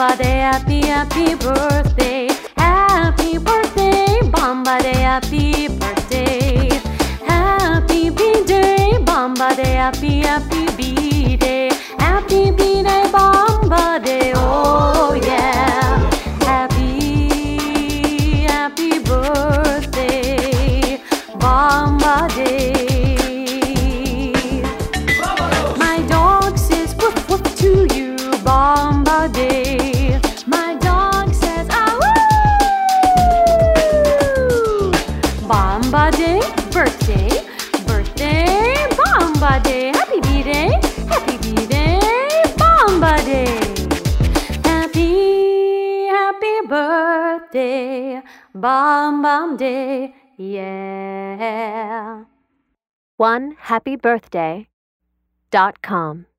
Bomba Day, happy, happy birthday. Happy birthday, Bomba Day, happy birthday. Happy B-Day, Bomba Day, happy, happy B-Day. Happy B-Day, Bomba Day, oh yeah. Happy, happy birthday, Bomba Day. My dog says woof woof to you, Bomba Day. My dog says ah woo. Bomba Day, birthday, birthday, Bomba Day. Happy B-Day, happy B-Day, Bomba Day. Happy, happy birthday, Bomba Day, yeah. OneHappyBirthday.com